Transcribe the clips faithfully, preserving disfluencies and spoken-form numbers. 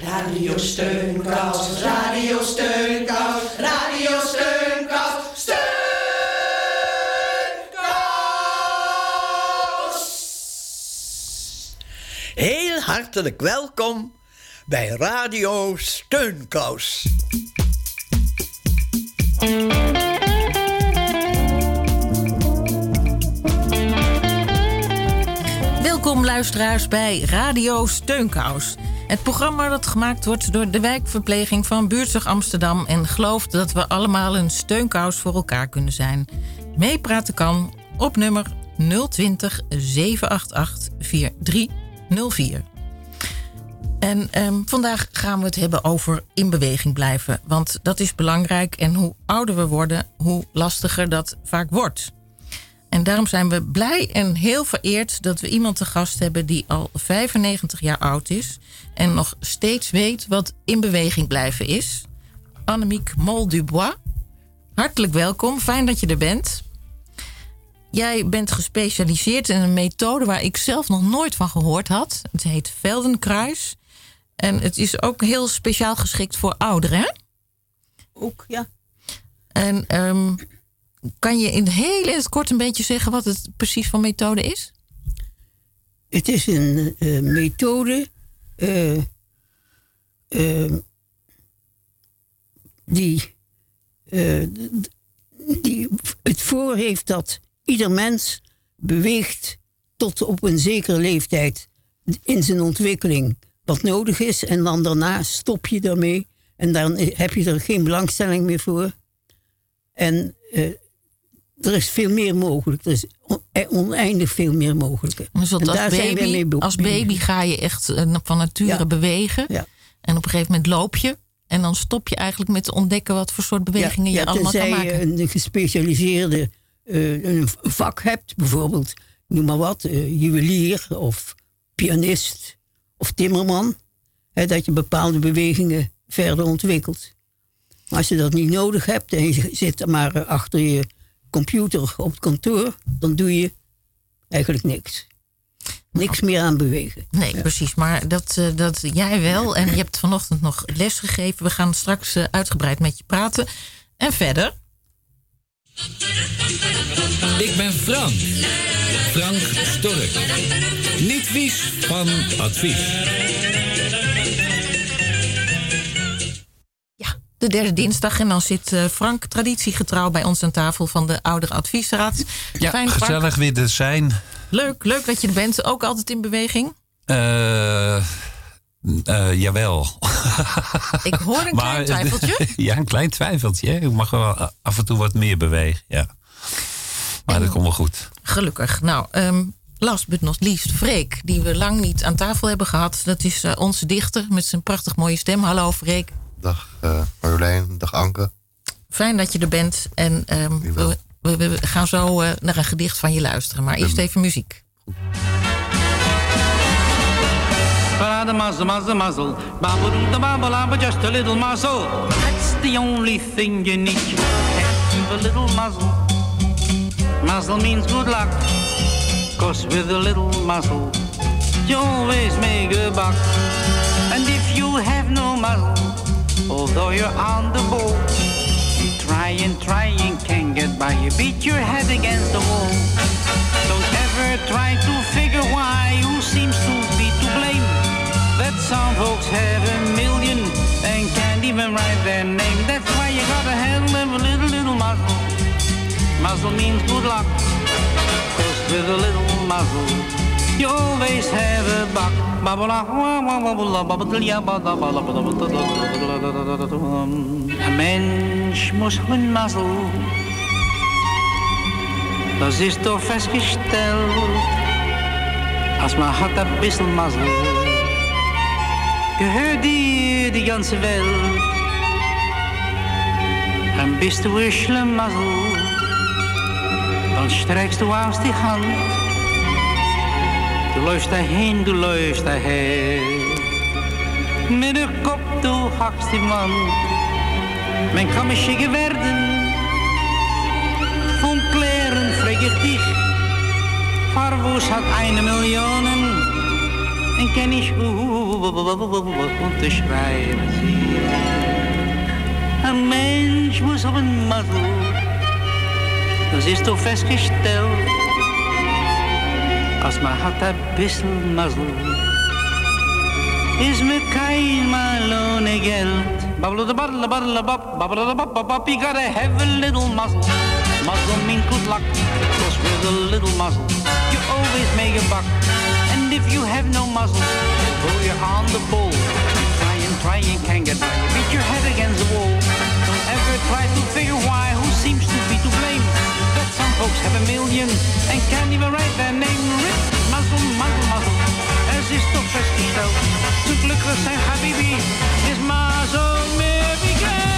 Radio Steunkous, Radio Steunkous, Radio Steunkous, Steunkous. Heel hartelijk welkom bij Radio Steunkous. Welkom luisteraars bij Radio Steunkous. Het programma dat gemaakt wordt door de wijkverpleging van Buurtzorg Amsterdam en gelooft dat we allemaal een steunkous voor elkaar kunnen zijn. Meepraten kan op nummer nul twintig, zeven acht acht, vier drie nul vier. En um, vandaag gaan we het hebben over in beweging blijven. Want dat is belangrijk en hoe ouder we worden, hoe lastiger dat vaak wordt. En daarom zijn we blij en heel vereerd dat we iemand te gast hebben die al vijfennegentig jaar oud is en nog steeds weet wat in beweging blijven is. Annemiek Mol-Dubois, hartelijk welkom, fijn dat je er bent. Jij bent gespecialiseerd in een methode waar ik zelf nog nooit van gehoord had. Het heet Feldenkrais. En het is ook heel speciaal geschikt voor ouderen, hè? Ook, ja. En um, kan je in heel in het kort een beetje zeggen wat het precies voor methode is? Het is een uh, methode uh, uh, die, uh, die het voor heeft dat ieder mens beweegt tot op een zekere leeftijd in zijn ontwikkeling wat nodig is. En dan daarna stop je daarmee. En dan heb je er geen belangstelling meer voor. En uh, er is veel meer mogelijk. Er is oneindig veel meer mogelijk. Dus en als, daar baby, zijn we mee be- als baby ga je echt uh, van nature ja. bewegen. Ja. En op een gegeven moment loop je. En dan stop je eigenlijk met te ontdekken wat voor soort bewegingen ja, je ja, allemaal kan maken. Tenzij je een gespecialiseerde uh, een vak hebt. Bijvoorbeeld, noem maar wat, uh, juwelier of pianist of timmerman. Hè, dat je bepaalde bewegingen verder ontwikkelt. Maar als je dat niet nodig hebt en je zit maar achter je computer op het kantoor, dan doe je eigenlijk niks. Niks meer aan bewegen. Nee, ja. Precies. Maar dat, uh, dat jij wel. En je hebt vanochtend nog les gegeven. We gaan straks uh, uitgebreid met je praten. En verder. Ik ben Frank. Frank Stork. Niet vies van advies. De derde dinsdag. En dan zit uh, Frank traditiegetrouw bij ons aan tafel van de Oudere Adviesraad. Ja, Fijn, gezellig Frank. weer te zijn. Leuk, leuk dat je er bent. Ook altijd in beweging? Uh, uh, jawel. Ik hoor een maar, klein twijfeltje. Ja, een klein twijfeltje. Ik mag wel af en toe wat meer bewegen, ja. Maar en, dat komt wel goed. Gelukkig. Nou, um, last but not least, Freek, die we lang niet aan tafel hebben gehad. Dat is uh, onze dichter met zijn prachtig mooie stem. Hallo, Freek. Dag uh, Marjolein, dag Anke. Fijn dat je er bent. En um, we, we, we gaan zo uh, naar een gedicht van je luisteren. Maar eerst even muziek. The muzzle, muzzle, muzzle. Babble, the babble, babble, just a little muzzle. That's the only thing you need. Have a little muzzle. Muzzle means good luck. Cause with a little muzzle, you always make a buck. And if you have no muzzle, although you're on the ball, trying, trying, can't get by. You beat your head against the wall. Don't ever try to figure why, who seems to be to blame. That some folks have a million and can't even write their name. That's why you gotta handle them a little, little muzzle. Muzzle means good luck, cause with a little muzzle, you always have a buck. Een mens muss een mazzel, das ist doch festgestellt. Als man hat ein bisschen Mazzel, gehört dir die ganze Welt. Und bist du ein Schlemazel, dann streckst du aus die Hand. Du läufst dahin, du läufst daher. Mit de kop, du hackst die Wand. Men kann mich schicken werden. Von Klären frag ich dich. Farvus hat eine Million. en ken ich unterschreiben sie. Ein Mensch muss haben Mazzel, das ist doch festgestellt. Als man hat ein bisschen Mazzel, is me kein mal ohne Geld. You gotta have a little muzzle. Muzzle mean good luck, cause with a little muzzle you always make a buck. And if you have no muzzle, pull you on the bull. Try and try and can't get by. You beat your head against the wall. Don't ever try to figure why, who seems to be to blame. But some folks have a million and can't even write their name. Rip, muzzle, muzzle, muzzle. Es ist doch festgestellt, zum Glück was sein Habibi ist Muzzle mehr wie Geld.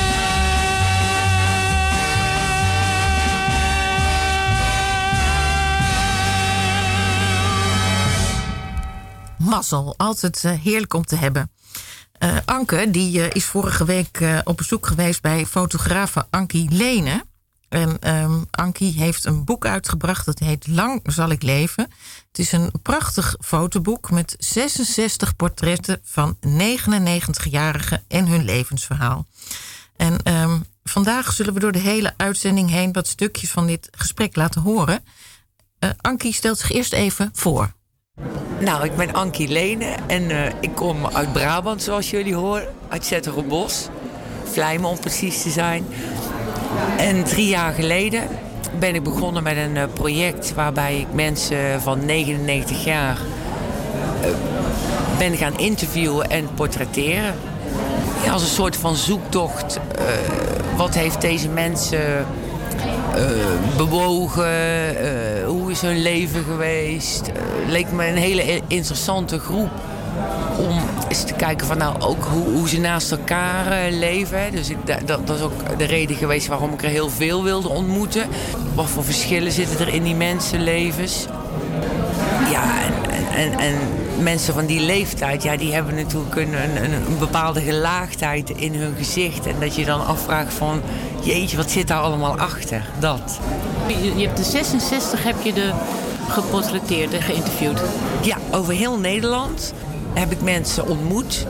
Mazzel, altijd uh, heerlijk om te hebben. Uh, Anke, die uh, is vorige week uh, op bezoek geweest bij fotografe Ankie Lene. En um, Ankie heeft een boek uitgebracht, dat heet Lang zal ik leven. Het is een prachtig fotoboek met zesenzestig portretten van negenennegentigjarigen en hun levensverhaal. En um, vandaag zullen we door de hele uitzending heen wat stukjes van dit gesprek laten horen. Uh, Ankie stelt zich eerst even voor. Nou, ik ben Ankie Lene en uh, ik kom uit Brabant, zoals jullie horen. Uit 's-Hertogenbosch, Vlijmen om precies te zijn. En drie jaar geleden ben ik begonnen met een uh, project waarbij ik mensen van negenennegentig jaar uh, ben gaan interviewen en portretteren. Ja, als een soort van zoektocht. Uh, wat heeft deze mensen uh, bewogen? Uh, hoe is hun leven geweest? Uh, leek me een hele interessante groep. Om eens te kijken van nou ook hoe, hoe ze naast elkaar uh, leven. Dus ik, dat, dat is ook de reden geweest waarom ik er heel veel wilde ontmoeten. Wat voor verschillen zitten er in die mensenlevens? Ja, en, en, en mensen van die leeftijd, ja, die hebben natuurlijk een, een, een bepaalde gelaagdheid in hun gezicht. En dat je dan afvraagt van, jeetje, wat zit daar allemaal achter? Dat. Je, je hebt de zesenzestig heb je de geportretteerd en geïnterviewd. Ja, over heel Nederland heb ik mensen ontmoet.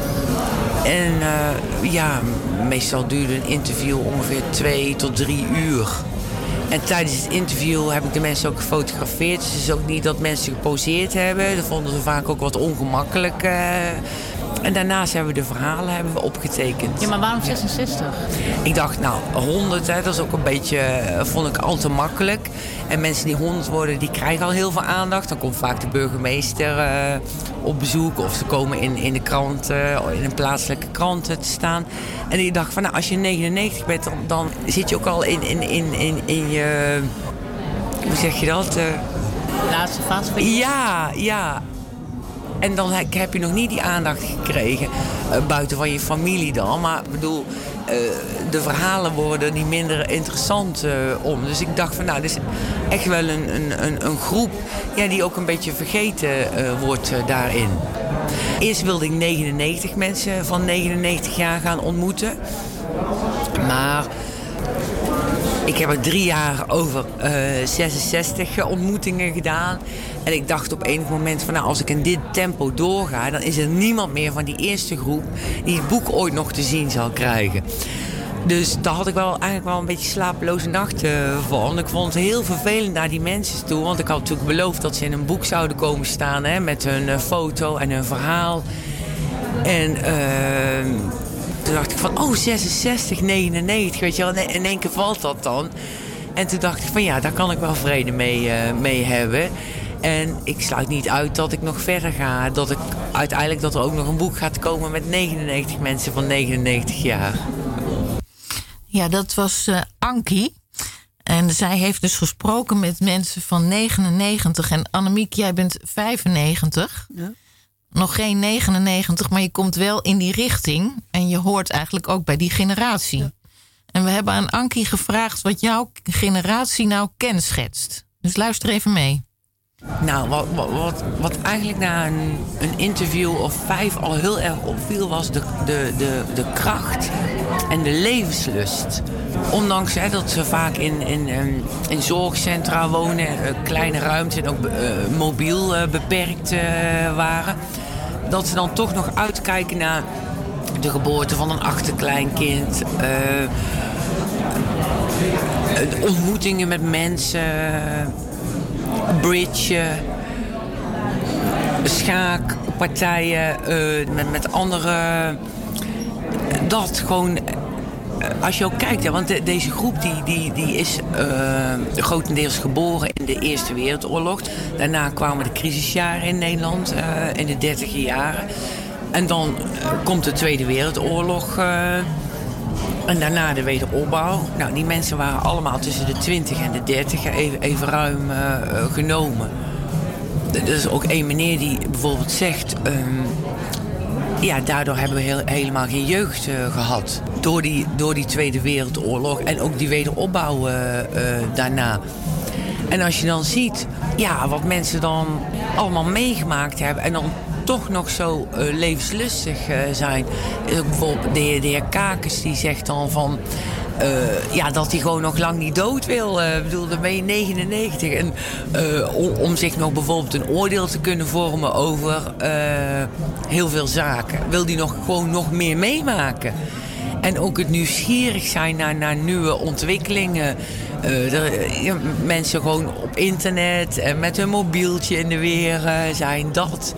En uh, ja, meestal duurde een interview ongeveer twee tot drie uur. En tijdens het interview heb ik de mensen ook gefotografeerd. Dus het is ook niet dat mensen geposeerd hebben. Dat vonden ze vaak ook wat ongemakkelijk. Uh, en daarnaast hebben we de verhalen hebben we opgetekend. Ja, maar waarom zesenzestig? Ik dacht, nou, honderd, hè, dat is ook een beetje, vond ik al te makkelijk. En mensen die honderd worden, die krijgen al heel veel aandacht. Dan komt vaak de burgemeester uh, op bezoek. Of ze komen in, in de krant, uh, in een plaatselijke krant te staan. En ik dacht van, nou, als je negenennegentig bent, dan, dan zit je ook al in, in, in, in, in je, hoe zeg je dat? Uh, Laatste fase van je... Ja, ja. En dan heb je nog niet die aandacht gekregen, uh, buiten van je familie dan. Maar ik bedoel, uh, de verhalen worden niet minder interessant uh, om. Dus ik dacht van, nou, dit is echt wel een, een, een groep ja, die ook een beetje vergeten uh, wordt uh, daarin. Eerst wilde ik negenennegentig mensen van negenennegentig jaar gaan ontmoeten. Maar ik heb er drie jaar over uh, zesenzestig ontmoetingen gedaan. En ik dacht op enig moment van, nou, als ik in dit tempo doorga, dan is er niemand meer van die eerste groep die het boek ooit nog te zien zal krijgen. Dus daar had ik wel eigenlijk wel een beetje slapeloze nachten van. Ik vond het heel vervelend naar die mensen toe. Want ik had natuurlijk beloofd dat ze in een boek zouden komen staan, hè, met hun uh, foto en hun verhaal. En uh, toen dacht ik van, oh, zesenzestig, negenennegentig, weet je wel. In één keer valt dat dan. En toen dacht ik van, ja, daar kan ik wel vrede mee, uh, mee hebben. En ik sluit niet uit dat ik nog verder ga. Dat ik uiteindelijk dat er ook nog een boek gaat komen met negenennegentig mensen van negenennegentig jaar. Ja, dat was uh, Ankie. En zij heeft dus gesproken met mensen van negenennegentig. En Annemiek, jij bent vijfennegentig. Ja. Nog geen negenennegentig, maar je komt wel in die richting. En je hoort eigenlijk ook bij die generatie. Ja. En we hebben aan Ankie gevraagd wat jouw generatie nou kenschetst. Dus luister even mee. Nou, wat, wat, wat eigenlijk na een, een interview of vijf al heel erg opviel, was de, de, de, de kracht en de levenslust ondanks hè, dat ze vaak in, in, in zorgcentra wonen, uh, kleine ruimte en ook uh, mobiel uh, beperkt uh, waren, dat ze dan toch nog uitkijken naar de geboorte van een achterkleinkind, uh, ontmoetingen met mensen, bridge, schaakpartijen uh, met, met andere. Dat gewoon, als je ook kijkt, hè, want de, deze groep die, die, die is uh, grotendeels geboren in de Eerste Wereldoorlog. Daarna kwamen de crisisjaren in Nederland uh, in de dertiger jaren. En dan uh, komt de Tweede Wereldoorlog uh, en daarna de wederopbouw. Nou, die mensen waren allemaal tussen de twintig en de dertig even, even ruim uh, genomen. Er is ook één meneer die bijvoorbeeld zegt, Um, ja, daardoor hebben we heel, helemaal geen jeugd uh, gehad. Door die, door die Tweede Wereldoorlog en ook die wederopbouw uh, uh, daarna. En als je dan ziet, ja, wat mensen dan allemaal meegemaakt hebben en dan toch nog zo uh, levenslustig uh, zijn. Is ook bijvoorbeeld de heer, de heer Kakers die zegt dan van, Uh, ja, dat hij gewoon nog lang niet dood wil. Uh, ik bedoel, dan ben je negenennegentig. En uh, om, om zich nog bijvoorbeeld een oordeel te kunnen vormen over uh, heel veel zaken, wil hij nog gewoon nog meer meemaken. En ook het nieuwsgierig zijn naar, naar nieuwe ontwikkelingen. Uh, er, ja, mensen gewoon op internet en met hun mobieltje in de weer uh, zijn, dat.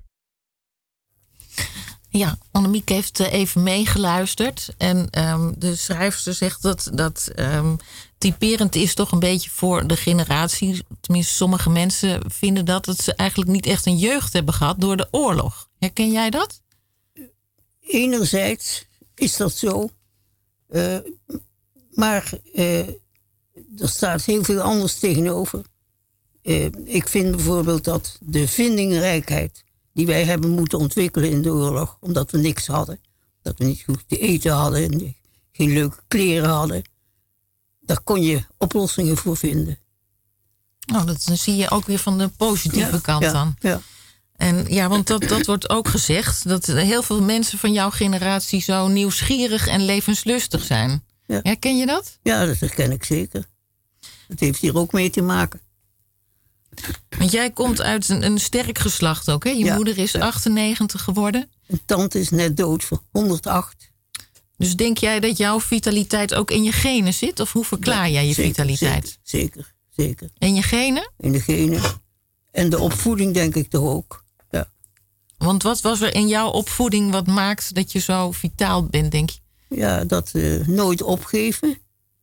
Ja, Annemiek heeft even meegeluisterd. En um, de schrijfster zegt dat dat um, typerend is toch een beetje voor de generatie. Tenminste, sommige mensen vinden dat, dat ze eigenlijk niet echt een jeugd hebben gehad door de oorlog. Herken jij dat? Enerzijds is dat zo. Uh, maar uh, er staat heel veel anders tegenover. Uh, ik vind bijvoorbeeld dat de vindingrijkheid die wij hebben moeten ontwikkelen in de oorlog, omdat we niks hadden, dat we niet goed te eten hadden en geen leuke kleren hadden, daar kon je oplossingen voor vinden. Nou, dat zie je ook weer van de positieve ja, kant ja, dan. Ja. En ja, want dat, dat wordt ook gezegd, dat heel veel mensen van jouw generatie zo nieuwsgierig en levenslustig zijn. Ja. Herken je dat? Ja, dat herken ik zeker. Dat heeft hier ook mee te maken. Want jij komt uit een, een sterk geslacht ook, hè? Je ja, moeder is ja. achtennegentig geworden. Een tante is net dood voor honderd-acht. Dus denk jij dat jouw vitaliteit ook in je genen zit? Of hoe verklaar ja, jij je zeker, vitaliteit? Zeker, zeker, zeker. In je genen? In de genen. En de opvoeding denk ik toch ook. Ja. Want wat was er in jouw opvoeding wat maakt dat je zo vitaal bent, denk je? Ja, dat uh, nooit opgeven.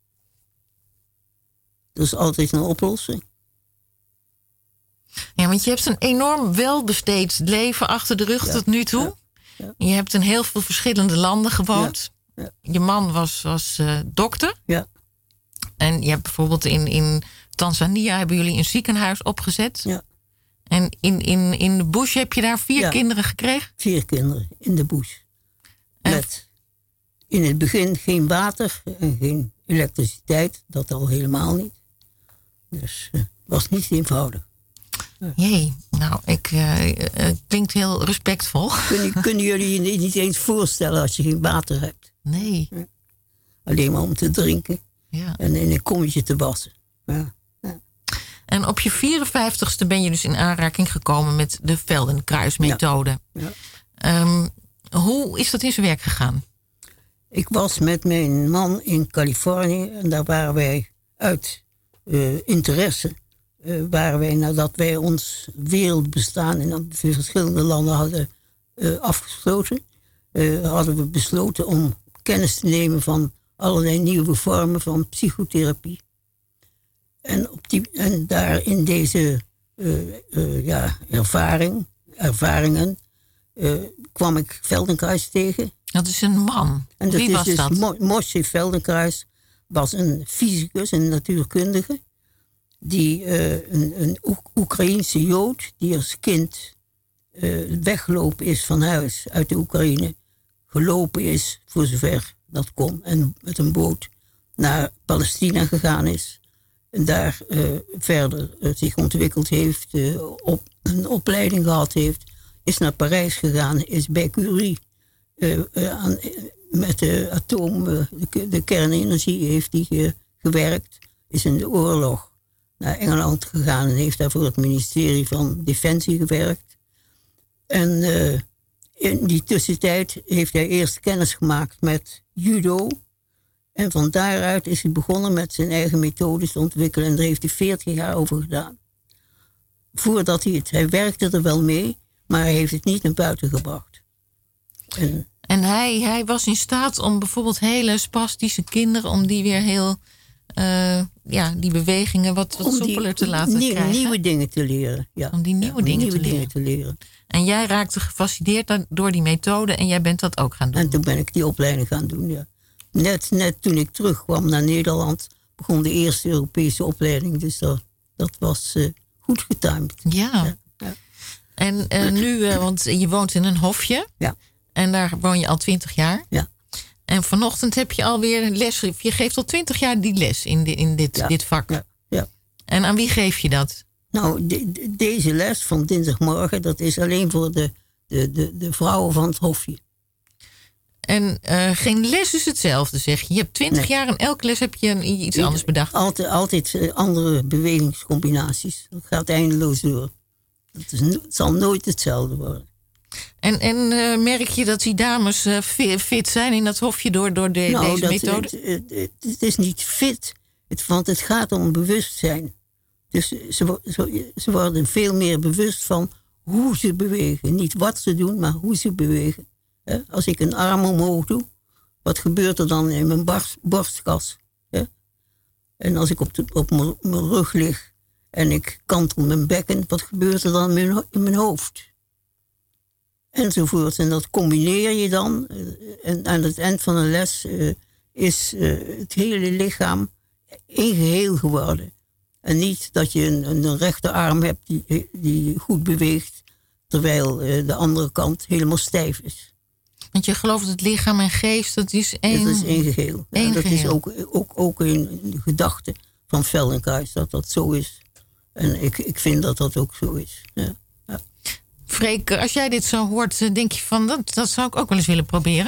Dat is altijd een oplossing. Ja, want je hebt een enorm welbesteed leven achter de rug ja, tot nu toe. Ja, ja. Je hebt in heel veel verschillende landen gewoond. Ja, ja. Je man was, was uh, dokter. Ja. En je hebt bijvoorbeeld in, in Tanzania hebben jullie een ziekenhuis opgezet. Ja. En in, in, in de bush heb je daar vier ja, kinderen gekregen? Vier kinderen in de bush. En? Met in het begin geen water en geen elektriciteit. Dat al helemaal niet. Dus het uh, was niet eenvoudig. Jee, nou, ik uh, uh, klinkt heel respectvol. Kunnen, kunnen jullie je niet eens voorstellen als je geen water hebt? Nee. Ja. Alleen maar om te drinken. Ja. En in een kommetje te wassen. Ja. Ja. En op je vierenvijftigste ben je dus in aanraking gekomen met de Feldenkruismethode. Ja. Ja. Um, hoe is dat in zijn werk gegaan? Ik was met mijn man in Californië en daar waren wij uit uh, interesse. Uh, waren wij, nadat wij ons wereldbestaan in verschillende landen hadden uh, afgesloten, uh, hadden we besloten om kennis te nemen van allerlei nieuwe vormen van psychotherapie. En, op die, en daar in deze uh, uh, ja, ervaring, ervaringen uh, kwam ik Feldenkruis tegen. Dat is een man. En dat Wie is was dus dat? Mo- Moshe Feldenkruis was een fysicus, een natuurkundige. Die uh, een, een Oek- Oekraïense Jood, die als kind uh, weggelopen is van huis uit de Oekraïne. Gelopen is, voor zover dat kon. En met een boot naar Palestina gegaan is. En daar uh, verder uh, zich ontwikkeld heeft. Uh, op, een opleiding gehad heeft. Is naar Parijs gegaan. Is bij Curie uh, uh, aan, uh, met de atoom, de, de kernenergie heeft hij uh, gewerkt. Is in de oorlog naar Engeland gegaan en heeft daar voor het ministerie van Defensie gewerkt. En uh, in die tussentijd heeft hij eerst kennis gemaakt met judo. En van daaruit is hij begonnen met zijn eigen methodes te ontwikkelen. En daar heeft hij veertig jaar over gedaan. Voordat hij het, hij werkte er wel mee, maar hij heeft het niet naar buiten gebracht. En, en hij, hij was in staat om bijvoorbeeld hele spastische kinderen, om die weer heel, uh, ja, die bewegingen wat, wat soepeler te laten nieuw, krijgen. Nieuwe dingen te leren, ja. Om die nieuwe, ja, dingen, nieuwe te dingen leren. te leren. En jij raakte gefascineerd door die methode en jij bent dat ook gaan doen. En toen ben ik die opleiding gaan doen, ja. Net, net toen ik terugkwam naar Nederland, begon de eerste Europese opleiding. Dus dat, dat was uh, goed getimed. Ja. ja, ja. En uh, nu, uh, want je woont in een hofje. Ja. En daar woon je al twintig jaar. Ja. En vanochtend heb je alweer les. Je geeft al twintig jaar die les in, de, in dit, ja. dit vak. Ja. Ja. En aan wie geef je dat? Nou, de, de, deze les van dinsdagmorgen, dat is alleen voor de, de, de, de vrouwen van het hofje. En uh, geen les is hetzelfde, zeg je. Je hebt twintig nee. jaar en elke les heb je iets anders bedacht. Altijd, altijd andere bewegingscombinaties. Dat gaat eindeloos door. Het, is, het zal nooit hetzelfde worden. En, en uh, merk je dat die dames uh, fit zijn in dat hofje door, door de, nou, deze dat, methode? Het, het, het is niet fit, het, want het gaat om bewustzijn. Dus ze, ze, ze worden veel meer bewust van hoe ze bewegen. Niet wat ze doen, maar hoe ze bewegen. He? Als ik een arm omhoog doe, wat gebeurt er dan in mijn borst, borstkas? He? En als ik op, de, op mijn, mijn rug lig en ik kantel mijn bekken, wat gebeurt er dan in mijn, in mijn hoofd? Enzovoort. En dat combineer je dan. En aan het eind van een les uh, is uh, het hele lichaam één geheel geworden. En niet dat je een, een rechterarm hebt die, die goed beweegt, terwijl uh, de andere kant helemaal stijf is. Want je gelooft dat lichaam en geest, dat is één, dat is één geheel. Één ja, dat geheel. is ook, ook, ook een, een gedachte van Feldenkrais, dat dat zo is. En ik, ik vind dat dat ook zo is. Ja. Ja. Freek, als jij dit zo hoort, denk je van, dat, dat zou ik ook wel eens willen proberen?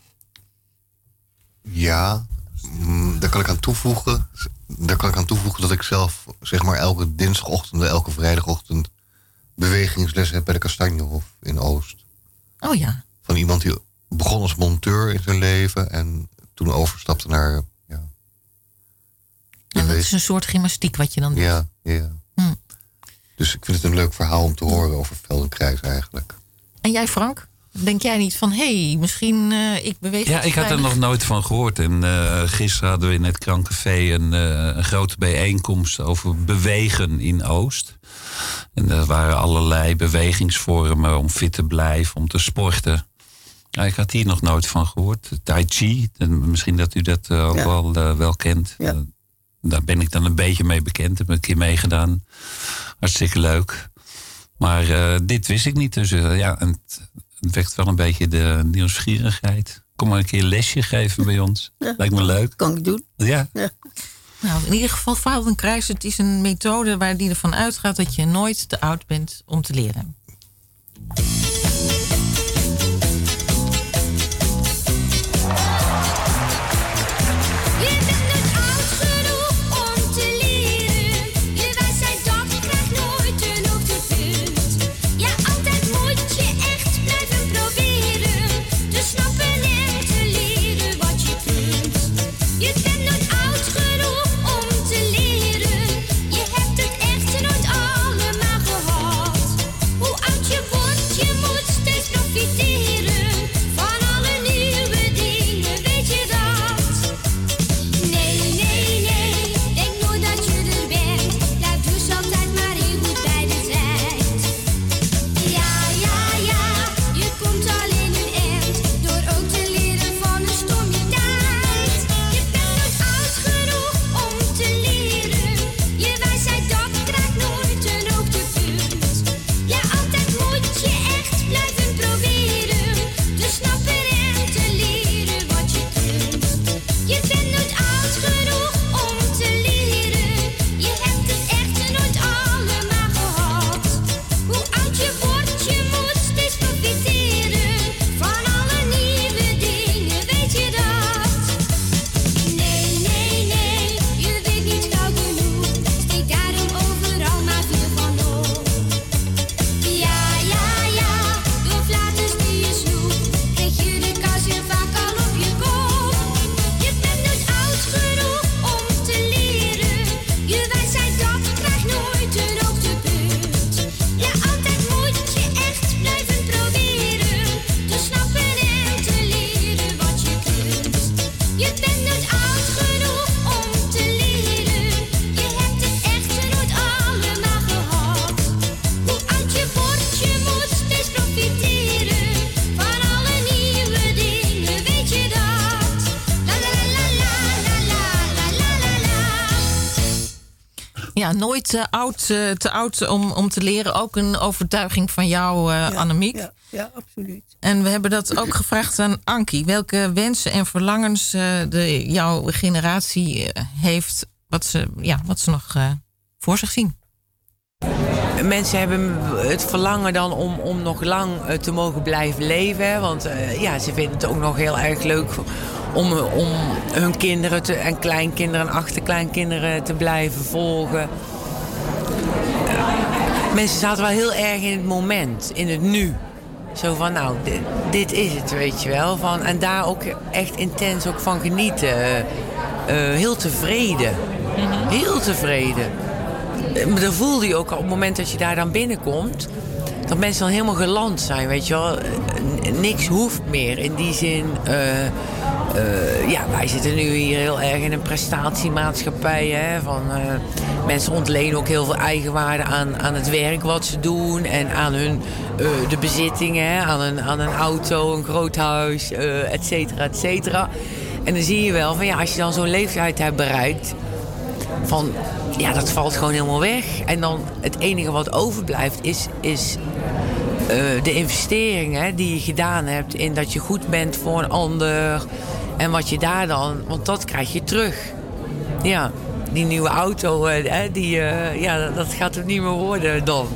Ja, daar kan ik aan toevoegen. Daar kan ik aan toevoegen dat ik zelf, zeg maar, elke dinsdagochtend, elke vrijdagochtend bewegingsles heb bij de Kastanjehof in Oost. Oh ja. Van iemand die begon als monteur in zijn leven en toen overstapte naar, ja. En dat is een soort gymnastiek wat je dan doet. Ja, ja. Hm. Dus ik vind het een leuk verhaal om te horen over Feldenkrais eigenlijk. En jij, Frank? Denk jij niet van, hé, hey, misschien uh, ik beweeg... Ja, ik had er nog nooit van gehoord. En uh, gisteren hadden we in het Krancafé een, uh, een grote bijeenkomst over bewegen in Oost. En er waren allerlei bewegingsvormen om fit te blijven, om te sporten. Nou, ik had hier nog nooit van gehoord. Tai Chi, misschien dat u dat uh, ook ja. wel, uh, wel kent. Ja. Uh, daar ben ik dan een beetje mee bekend. Heb ik een keer meegedaan. Hartstikke leuk. Maar uh, dit wist ik niet. Dus uh, ja, en het, het wekt wel een beetje de nieuwsgierigheid. Kom maar een keer een lesje geven bij ons. Ja, lijkt me leuk. Kan ik doen. Ja. ja. Nou, in ieder geval, Feldenkrais, het is een methode waar die ervan uitgaat dat je nooit te oud bent om te leren. Je Je bent nooit oud genoeg om te leren. Je hebt het echt nooit allemaal gehad. Hoe oud je wordt, je moet steeds profiteren. Van alle nieuwe dingen, weet je dat? La la la la la la la la la la. Ja, nooit te oud, uh, te oud om, om te leren. Ook een overtuiging van jou, uh, Ja, Annemiek. Ja, ja, absoluut. En we hebben dat ook gevraagd aan Ankie. Welke wensen en verlangens uh, de, jouw generatie uh, heeft, wat ze, ja, wat ze nog uh, voor zich zien. Mensen hebben het verlangen dan om, om nog lang uh, te mogen blijven leven. Hè? Want uh, ja, ze vinden het ook nog heel erg leuk om, om hun kinderen te, en kleinkinderen en achterkleinkinderen te blijven volgen. Uh, mensen zaten wel heel erg in het moment, in het nu. Zo van, nou, dit, dit is het, weet je wel. Van, en daar ook echt intens ook van genieten. Uh, uh, heel tevreden. Mm-hmm. Heel tevreden. Maar dan voelde je ook op het moment dat je daar dan binnenkomt, dat mensen dan helemaal geland zijn, weet je wel. Niks hoeft meer. In die zin, uh, uh, ja, wij zitten nu hier heel erg in een prestatiemaatschappij. Hè, van, uh, mensen ontlenen ook heel veel eigenwaarde aan, aan het werk wat ze doen en aan hun, uh, de bezittingen, hè, aan, een, aan een auto, een groot huis, uh, et cetera, et cetera. En dan zie je wel van ja, als je dan zo'n leeftijd hebt bereikt, van ja, dat valt gewoon helemaal weg. En dan het enige wat overblijft is, is uh, de investeringen die je gedaan hebt in dat je goed bent voor een ander. En wat je daar dan, want dat krijg je terug. Ja, die nieuwe auto, uh, die, uh, ja, dat gaat het niet meer worden dan.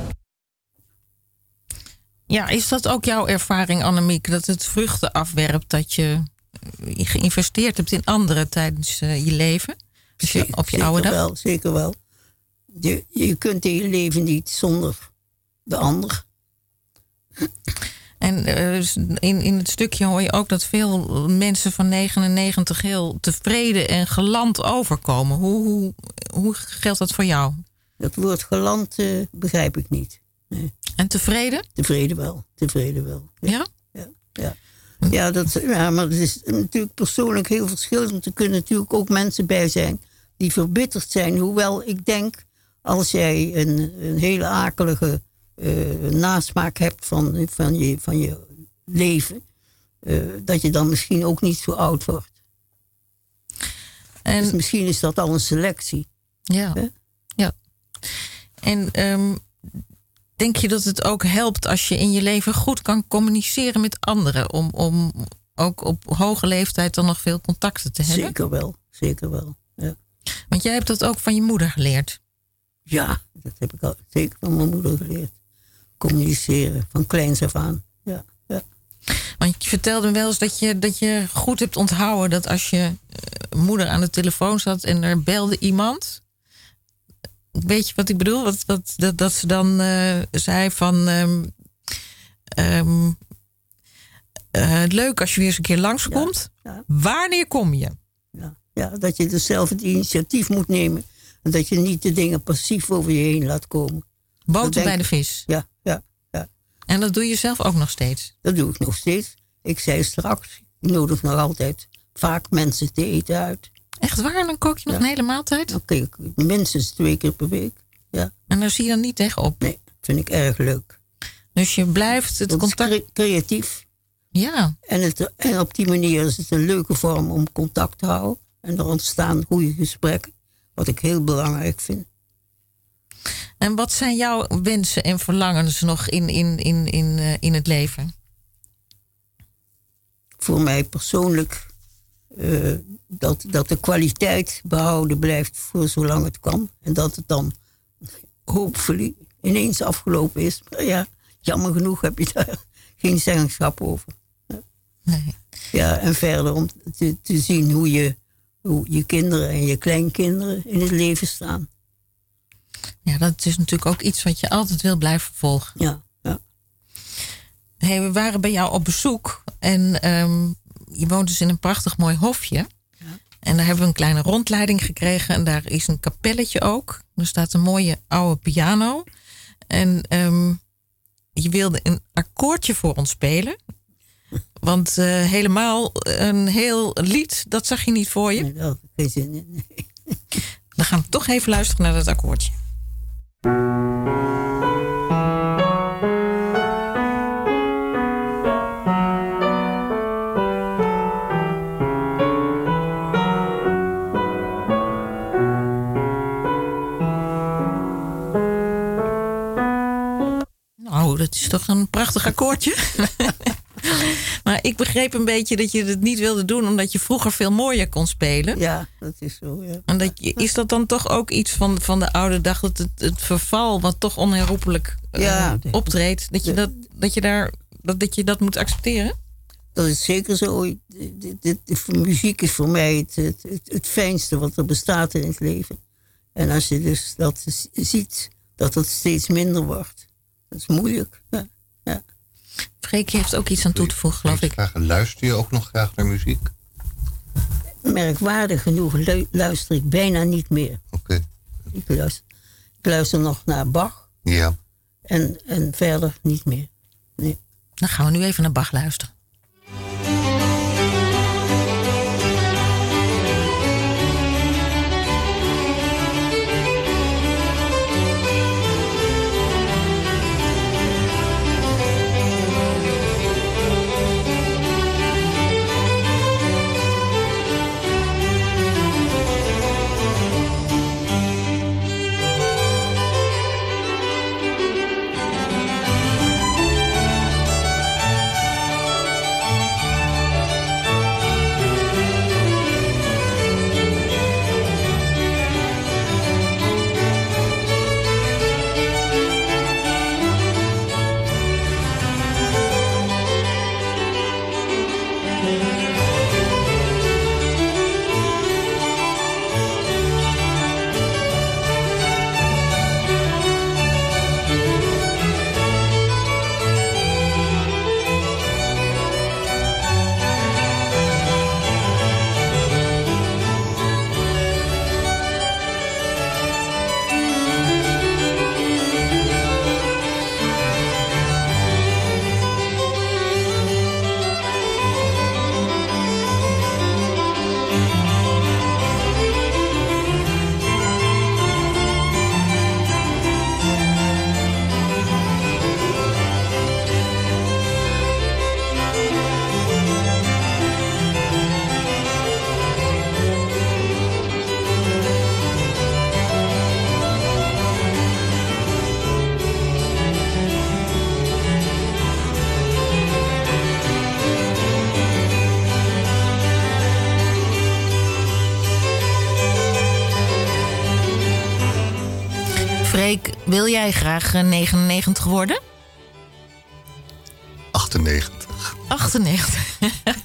Ja, is dat ook jouw ervaring, Annemiek? Dat het vruchten afwerpt dat je geïnvesteerd hebt in anderen tijdens uh, je leven? Dus je, op je zeker oude dag? Wel, zeker wel. Je, je kunt in je leven niet zonder de ander. En uh, in, in het stukje hoor je ook dat veel mensen van negenennegentig heel tevreden en geland overkomen. Hoe, hoe, hoe geldt dat voor jou? Dat woord geland uh, begrijp ik niet. Nee. En tevreden? Tevreden wel, tevreden wel. Ja? Ja? Ja, ja. Ja, dat, ja, maar het is natuurlijk persoonlijk heel verschillend. Er kunnen natuurlijk ook mensen bij zijn die verbitterd zijn. Hoewel ik denk, als jij een, een hele akelige uh, nasmaak hebt van, van, je, van je leven, uh, dat je dan misschien ook niet zo oud wordt. En, dus misschien is dat al een selectie. Ja. Hè? Ja. En um, denk je dat het ook helpt als je in je leven goed kan communiceren met anderen? Om, om ook op hoge leeftijd dan nog veel contacten te hebben? Zeker wel, zeker wel. Ja. Want jij hebt dat ook van je moeder geleerd. Ja, dat heb ik al zeker van mijn moeder geleerd. Communiceren, van kleins af aan. Ja, ja. Want je vertelde me wel eens dat je, dat je goed hebt onthouden dat als je uh, moeder aan de telefoon zat en er belde iemand. Weet je wat ik bedoel? Wat, wat, dat, dat ze dan uh, zei van Um, um, uh, leuk als je weer eens een keer langskomt. Ja, ja. Wanneer kom je? Ja, ja, dat je dus zelf het initiatief moet nemen. En dat je niet de dingen passief over je heen laat komen. Boter bij de vis. Ja, ja, ja. En dat doe je zelf ook nog steeds? Dat doe ik nog steeds. Ik zei straks, ik nodig nog altijd vaak mensen te eten uit. Echt waar? Dan kook je nog ja. een hele maaltijd? Dan kook ik minstens twee keer per week. Ja. En daar zie je dan niet tegenop? Nee, vind ik erg leuk. Dus je blijft het dat contact... is cre- creatief. Ja. En, het, en op die manier is het een leuke vorm om contact te houden. En er ontstaan goede gesprekken. Wat ik heel belangrijk vind. En wat zijn jouw wensen en verlangens nog in, in, in, in, uh, in het leven? Voor mij persoonlijk uh, dat, dat de kwaliteit behouden blijft voor zolang het kan. En dat het dan hopelijk ineens afgelopen is. Maar ja, jammer genoeg heb je daar geen zeggenschap over. Nee. Ja, en verder om te, te zien hoe je, hoe je kinderen en je kleinkinderen in het leven staan. Ja, dat is natuurlijk ook iets wat je altijd wil blijven volgen. Ja, ja. Hey, we waren bij jou op bezoek en um, je woont dus in een prachtig mooi hofje. Ja. En daar hebben we een kleine rondleiding gekregen en daar is een kapelletje ook. Er staat een mooie oude piano. En um, je wilde een akkoordje voor ons spelen. Want uh, helemaal een heel lied, dat zag je niet voor je? Nee, daar had ik geen zin in. Nee. Dan gaan we toch even luisteren naar dat akkoordje. Nou, dat is toch een prachtig akkoordje. Maar ik begreep een beetje dat je het niet wilde doen, omdat je vroeger veel mooier kon spelen. Ja, dat is zo. Ja. En dat je, is dat dan toch ook iets van, van de oude dag, dat het, het verval wat toch onherroepelijk uh, ja, optreedt, dat je dat, dat je daar dat, dat je dat moet accepteren? Dat is zeker zo. De, de, de, de muziek is voor mij het, het, het, het fijnste wat er bestaat in het leven. En als je dus dat ziet, dat het steeds minder wordt, dat is moeilijk. Ja. Ja. Freek heeft ook iets aan toe te voegen, geloof ik. Vragen, luister je ook nog graag naar muziek? Merkwaardig genoeg lu- luister ik bijna niet meer. Oké. Okay. Ik, luister, ik luister nog naar Bach. Ja. En, en verder niet meer. Nee. Dan gaan we nu even naar Bach luisteren. Freek, wil jij graag negenennegentig worden? achtennegentig. achtennegentig.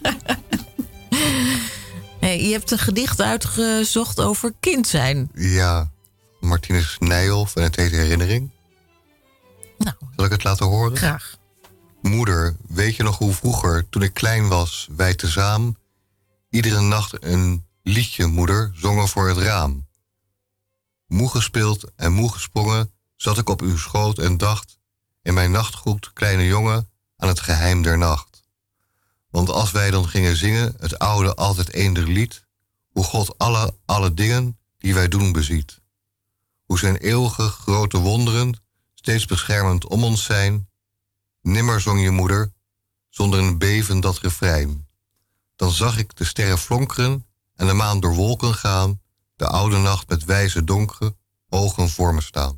Hey, je hebt een gedicht uitgezocht over kind zijn. Ja, Martinus Nijhoff en het heet Herinnering. Nou, zal ik het laten horen? Graag. Moeder, weet je nog hoe vroeger, toen ik klein was, wij tezaam iedere nacht een liedje, moeder, zongen voor het raam. Moe gespeeld en moe gesprongen, zat ik op uw schoot en dacht, in mijn nachtgoed, kleine jongen, aan het geheim der nacht. Want als wij dan gingen zingen, het oude altijd eender lied, hoe God alle, alle dingen die wij doen beziet. Hoe zijn eeuwige grote wonderen steeds beschermend om ons zijn. Nimmer zong je moeder, zonder een beven dat refrein. Dan zag ik de sterren flonkeren en de maan door wolken gaan, de oude nacht met wijze donkere ogen voor me staan.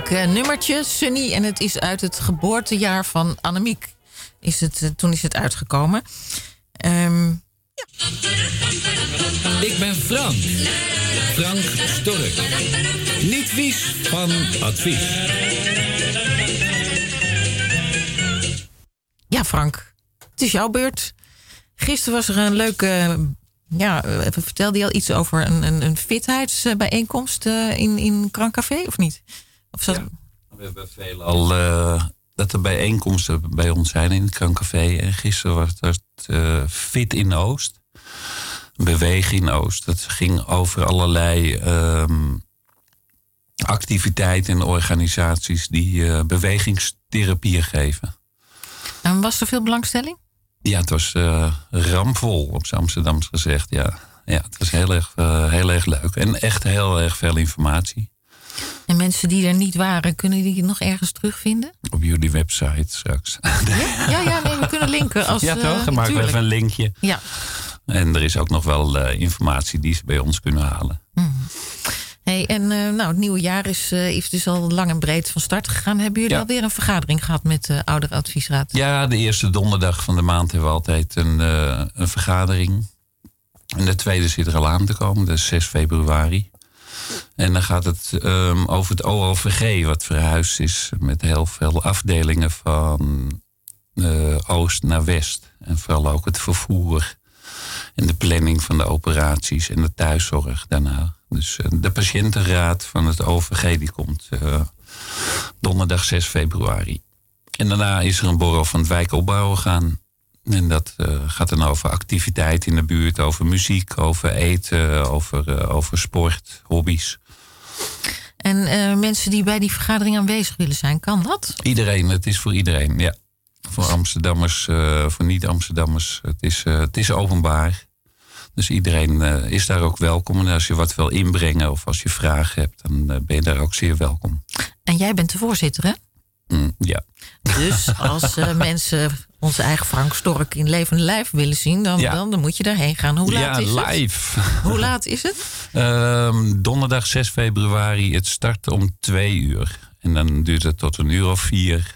leuk uh, nummertje, Sunny. En het is uit het geboortejaar van Annemiek. Is het, uh, toen is het uitgekomen. Um, ja. Ik ben Frank. Frank Stork. Niet vies van advies. Ja, Frank. Het is jouw beurt. Gisteren was er een leuke... Ja, vertelde je al iets over een, een, een fitheidsbijeenkomst uh, in, in Krankcafé, of niet? Of zat... ja, we hebben veelal uh, dat er bijeenkomsten bij ons zijn in het Krankcafé. En gisteren was het uh, Fit in Oost. Bewegen in Oost. Dat ging over allerlei um, activiteiten en organisaties die uh, bewegingstherapieën geven. En was er veel belangstelling? Ja, het was uh, ramvol, op z'n Amsterdams gezegd. Ja. Ja, het was heel erg, uh, heel erg leuk. En echt heel erg veel informatie. En mensen die er niet waren, kunnen die nog ergens terugvinden? Op jullie website straks. Ja, ja, ja nee, we kunnen linken. Als, ja, toch? Dan maken we even een linkje. Ja. En er is ook nog wel uh, informatie die ze bij ons kunnen halen. Mm. Hey, en uh, nou, het nieuwe jaar is, uh, is dus al lang en breed van start gegaan. Hebben jullie ja. alweer een vergadering gehad met de ouderenadviesraad? Ja, de eerste donderdag van de maand hebben we altijd een, uh, een vergadering. En de tweede zit er al aan te komen, dat is zes februari. En dan gaat het um, over het O O V G, wat verhuisd is met heel veel afdelingen van uh, oost naar west. En vooral ook het vervoer en de planning van de operaties en de thuiszorg daarna. Dus uh, de patiëntenraad van het O O V G die komt uh, donderdag zes februari. En daarna is er een borrel van het wijkopbouwen gaan. En dat uh, gaat dan over activiteit in de buurt, over muziek, over eten, over, uh, over sport, hobby's. En uh, mensen die bij die vergadering aanwezig willen zijn, kan dat? Iedereen, het is voor iedereen, ja. Voor Amsterdammers, uh, voor niet-Amsterdammers. Het is, uh, het is openbaar. Dus iedereen uh, is daar ook welkom. En als je wat wil inbrengen of als je vragen hebt, dan uh, ben je daar ook zeer welkom. En jij bent de voorzitter, hè? Mm, ja. Dus als uh, mensen onze eigen Frank Stork in levende lijf willen zien, dan, ja. dan, dan moet je daarheen gaan. Hoe laat ja, is het? live. Hoe laat is het? Uh, donderdag zes februari. Het start om twee uur. En dan duurt het tot een uur of vier.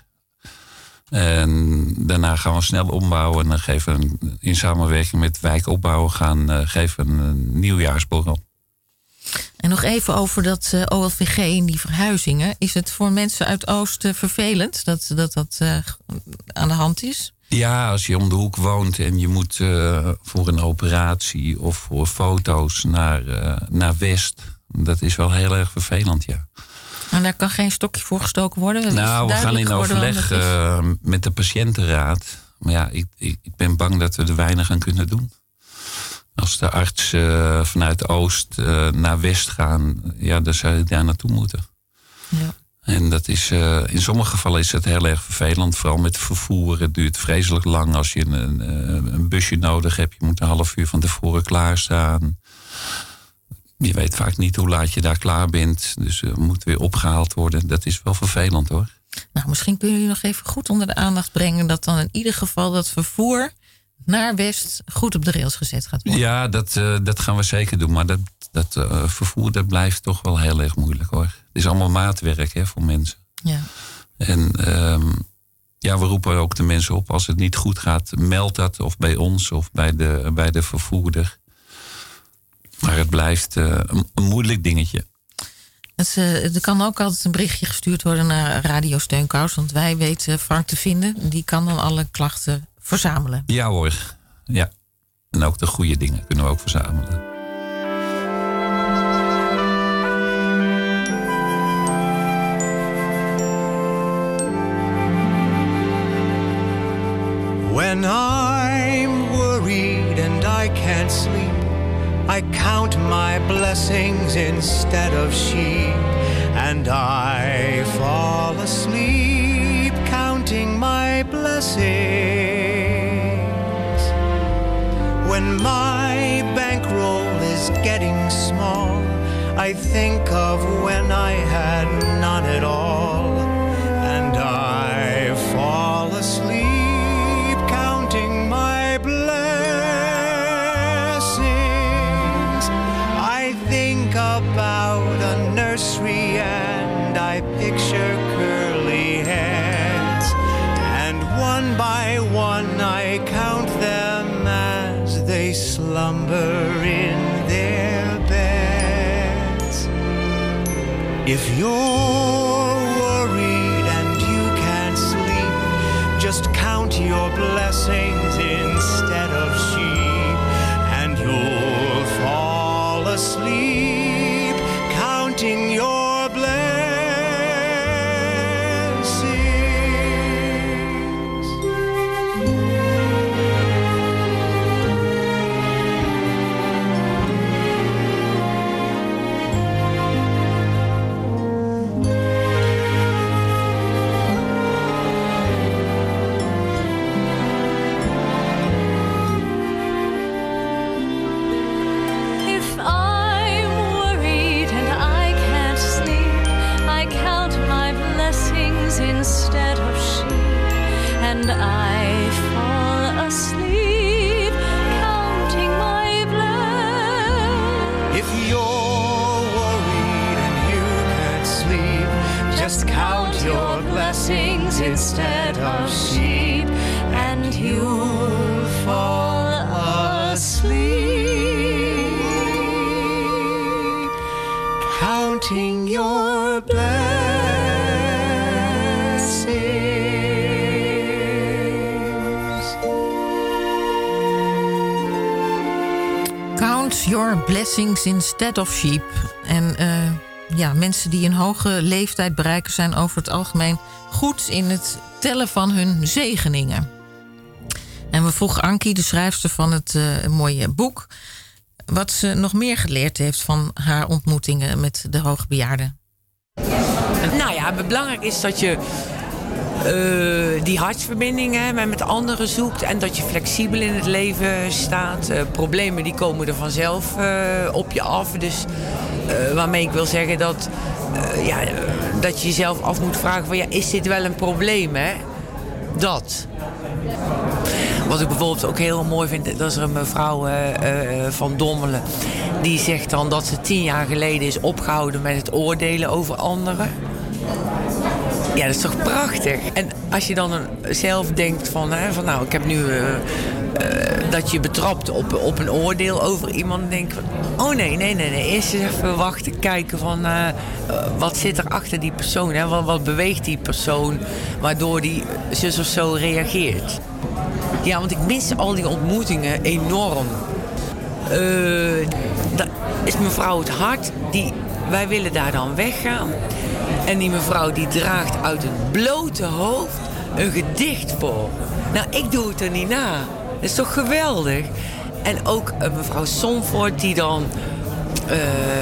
En daarna gaan we snel ombouwen. En dan geven we in samenwerking met wijkopbouwen gaan uh, geven een nieuwjaarsborrel. En nog even over dat uh, O L V G en die verhuizingen. Is het voor mensen uit Oost uh, vervelend dat dat, dat uh, aan de hand is? Ja, als je om de hoek woont en je moet uh, voor een operatie of voor foto's naar, uh, naar West. Dat is wel heel erg vervelend, ja. En daar kan geen stokje voor gestoken worden? Nou, we gaan in overleg uh, met de patiëntenraad. Maar ja, ik, ik, ik ben bang dat we er weinig aan kunnen doen. Als de arts uh, vanuit Oost uh, naar West gaan, ja, dan zou je daar naartoe moeten. Ja. En dat is, uh, in sommige gevallen is het heel erg vervelend. Vooral met vervoer. Het duurt vreselijk lang als je een, een, een busje nodig hebt. Je moet een half uur van tevoren klaarstaan. Je weet vaak niet hoe laat je daar klaar bent. Dus er uh, moet weer opgehaald worden. Dat is wel vervelend, hoor. Nou, misschien kunnen jullie nog even goed onder de aandacht brengen dat dan in ieder geval dat vervoer naar West goed op de rails gezet gaat worden. Ja, dat, uh, dat gaan we zeker doen. Maar dat, dat uh, vervoer dat blijft toch wel heel erg moeilijk, hoor. Het is allemaal maatwerk, hè, voor mensen. Ja. En um, ja, we roepen ook de mensen op, als het niet goed gaat, meld dat of bij ons of bij de, bij de vervoerder. Maar het blijft uh, een, een moeilijk dingetje. Het, uh, er kan ook altijd een berichtje gestuurd worden naar Radio Steunkous. Want wij weten Frank te vinden. Die kan dan alle klachten verzamelen. Ja hoor, ja. En ook de goede dingen kunnen we ook verzamelen. When I'm worried and I can't sleep, I count my blessings instead of sheep, and I fall asleep counting my blessings. When my bankroll is getting small, I think of when I had none at all, and I fall asleep counting my blessings. I think about a nursery and I I picture curly heads, and one by one I count them as they slumber in their beds. If you're worried and you can't sleep, just count your blessings instead of sheep, and you'll fall asleep counting your blessings. If I'm worried and I can't sleep, I count my blessings instead of sheep, and I fall asleep counting my blessings. If you're worried and you can't sleep, just count your blessings instead of sheep, and you'll fall asleep counting your blessings. Count your blessings instead of sheep. En eh, ja, mensen die een hoge leeftijd bereiken zijn over het algemeen goed in het tellen van hun zegeningen. En we vroegen Ankie, de schrijfster van het eh, mooie boek, wat ze nog meer geleerd heeft van haar ontmoetingen met de hoogbejaarden. Nou ja, belangrijk is dat je uh, die hartsverbinding hè, met anderen zoekt en dat je flexibel in het leven staat. Uh, problemen die komen er vanzelf uh, op je af. Dus uh, waarmee ik wil zeggen dat, uh, ja, dat je jezelf af moet vragen van ja, is dit wel een probleem, hè? Dat. Wat ik bijvoorbeeld ook heel mooi vind, dat is er een mevrouw uh, uh, van Dommelen. Die zegt dan dat ze tien jaar geleden is opgehouden met het oordelen over anderen. Ja, dat is toch prachtig? En als je dan een, zelf denkt van, hè, van nou, ik heb nu uh, uh, dat je betrapt op, op een oordeel over iemand. Dan denk ik van, oh nee, nee, nee, nee. Eerst eens even wachten, kijken van uh, uh, wat zit er achter die persoon? Hè? Wat, wat beweegt die persoon waardoor die zus of zo reageert? Ja, want ik mis al die ontmoetingen enorm. Uh, dat is mevrouw het hart, die, wij willen daar dan weggaan. En die mevrouw die draagt uit het blote hoofd een gedicht voor. Nou, ik doe het er niet na. Dat is toch geweldig? En ook uh, mevrouw Somfort die dan uh, uh,